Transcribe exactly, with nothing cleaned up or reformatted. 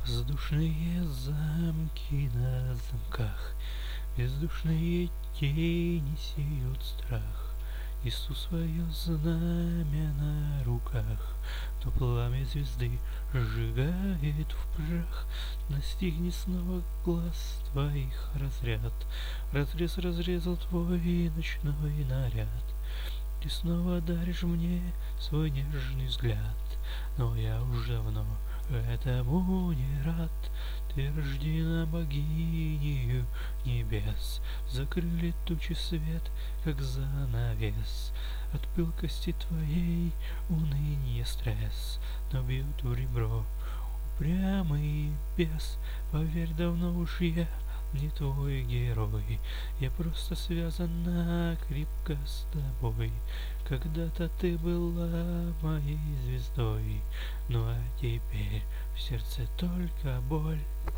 Воздушные замки на замках, бездушные тени сеют страх. Несу свое знамя на руках, но пламя звезды сжигает в прах. Настигнет снова глаз твоих разряд, разрез разрезал твой ночной наряд. Ты снова даришь мне свой нежный взгляд, но я уж давно этому не рад. Ты рождена богинею небес, закрыли тучи свет, как занавес. От пылкости твоей уныние стресс, но бьют в ребро упрямый бес. Поверь, давно уж я не твой герой, я просто связана крепко с тобой. Когда-то ты была моей звездой, ну а теперь в сердце только боль.